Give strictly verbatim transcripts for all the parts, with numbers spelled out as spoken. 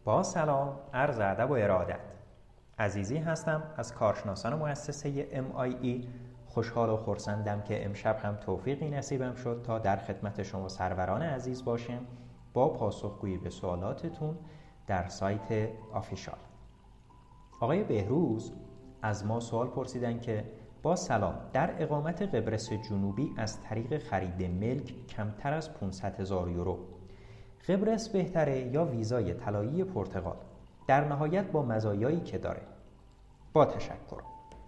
با سلام، عرض ادب و ارادت. عزیزی هستم از کارشناسان مؤسسه ام آی ای. خوشحال و خرسندم که امشب هم توفیقی نصیبم شد تا در خدمت شما سروران عزیز باشم با پاسخگویی به سوالاتتون در سایت آفیشال. آقای بهروز از ما سوال پرسیدن که با سلام، در اقامت قبرس جنوبی از طریق خرید ملک کمتر از پانصد هزار یورو قبرس بهتره یا ویزای طلایی پرتغال؟ در نهایت با مزایایی که داره. با تشکر.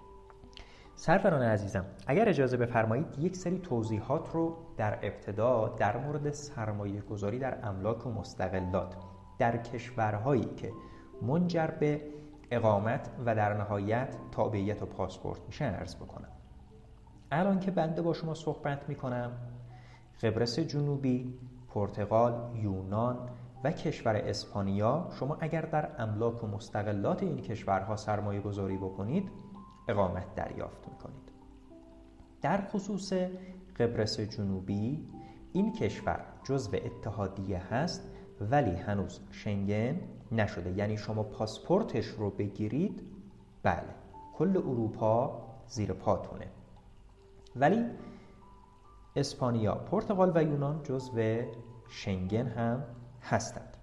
سروران عزیزم، اگر اجازه بفرمایید یک سری توضیحات رو در ابتدا در مورد سرمایه گذاری در املاک و مستقلات در کشورهایی که منجر به اقامت و در نهایت تابعیت و پاسپورت میشه عرض بکنم. الان که بنده با شما صحبت میکنم، قبرس جنوبی، پرتغال، یونان و کشور اسپانیا، شما اگر در املاک و مستقلات این کشورها سرمایه گذاری بکنید اقامت دریافت میکنید. در خصوص قبرس جنوبی، این کشور جزو اتحادیه هست ولی هنوز شنگن نشده، یعنی شما پاسپورتش رو بگیرید بله کل اروپا زیر پاتونه، ولی اسپانیا، پرتغال و یونان جزو شنگن هم هستند.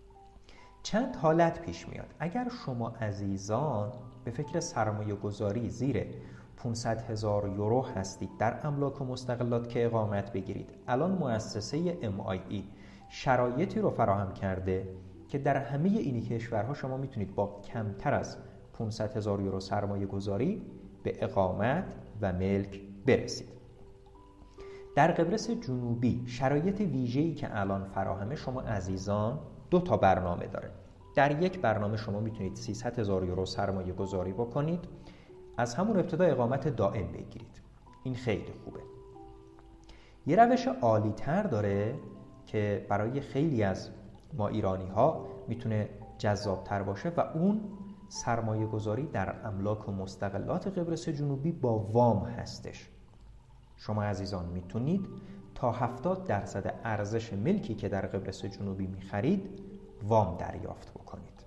چند حالت پیش میاد. اگر شما عزیزان به فکر سرمایه گذاری زیر پانصد هزار یورو هستید در املاک و مستقلات که اقامت بگیرید، الان مؤسسه ام آی ای شرایطی رو فراهم کرده که در همه این کشورها شما میتونید با کمتر از پانصد هزار یورو سرمایه گذاری به اقامت و ملک برسید. در قبرس جنوبی شرایط ویژه‌ای که الان فراهمه، شما عزیزان دو تا برنامه داره. در یک برنامه شما میتونید سیصد هزار یورو سرمایه گذاری بکنید، از همون ابتدا اقامت دائم بگیرید. این خیلی خوبه. یه روش عالی تر داره که برای خیلی از ما ایرانی ها میتونه جذاب تر باشه و اون سرمایه گذاری در املاک و مستقلات قبرس جنوبی با وام هستش. شما عزیزان میتونید تا هفتاد درصد ارزش ملکی که در قبرس جنوبی میخرید وام دریافت بکنید.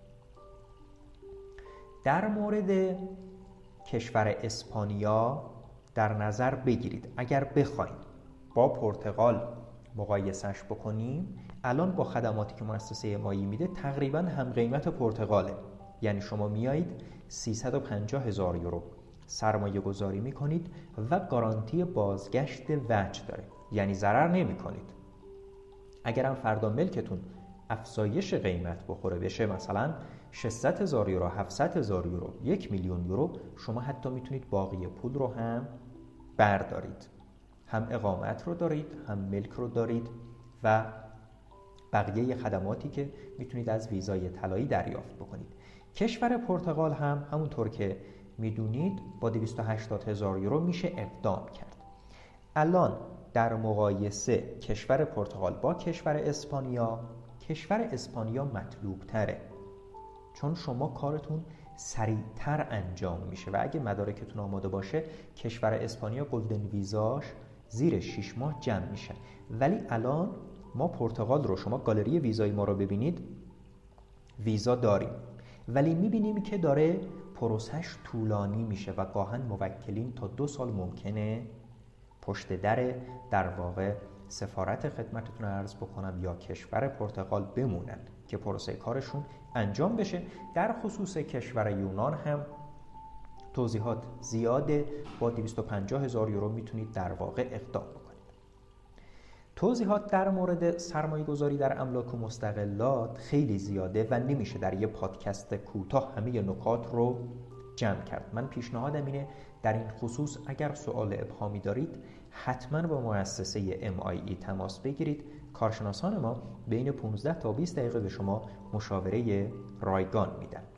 در مورد کشور اسپانیا در نظر بگیرید اگر بخواید با پرتغال مقایسش بکنیم، الان با خدماتی که مؤسسه مایی میده تقریبا هم قیمت پرتغاله، یعنی شما میایید سیصد و پنجاه هزار یورو سرمایه گذاری میکنید و گارانتی بازگشت وجه داره، یعنی ضرر نمی کنید. اگرم فردا ملکتون افزایش قیمت بخوره بشه مثلا ششصد هزار یورو، هفتصد هزار یورو، یک میلیون یورو، شما حتی میتونید باقی پول رو هم بردارید. هم اقامت رو دارید، هم ملک رو دارید و بقیه خدماتی که میتونید از ویزای طلایی دریافت بکنید. کشور پرتغال هم همونطور که میدونید با دویست و هشتاد هزار یورو میشه اقدام کرد. الان در مقایسه کشور پرتغال با کشور اسپانیا، کشور اسپانیا مطلوب تره، چون شما کارتون سریعتر انجام میشه و اگه مدارکتون آماده باشه کشور اسپانیا گلدن ویزاش زیر شش ماه جمع میشه. ولی الان ما پرتغال رو، شما گالری ویزای ما رو ببینید، ویزا داریم ولی میبینیم که داره پروسش طولانی میشه و گاهن موکلین تا دو سال ممکنه پشت در در واقع سفارت خدمتتون عرض بکنم یا کشور پرتغال بمونن که پروسه کارشون انجام بشه. در خصوص کشور یونان هم توضیحات زیاده، با دویست و پنجاه هزار یورو میتونید در واقع اقدام بکنید. توضیحات در مورد سرمایه گذاری در املاک و مستقلات خیلی زیاده و نمیشه در یه پادکست کوتاه همه نکات رو جمع کرد. من پیشنهادم اینه در این خصوص اگر سوال ابهامی دارید حتما با مؤسسه ام آی ای تماس بگیرید. کارشناسان ما بین پانزده تا بیست دقیقه به شما مشاوره رایگان میدن.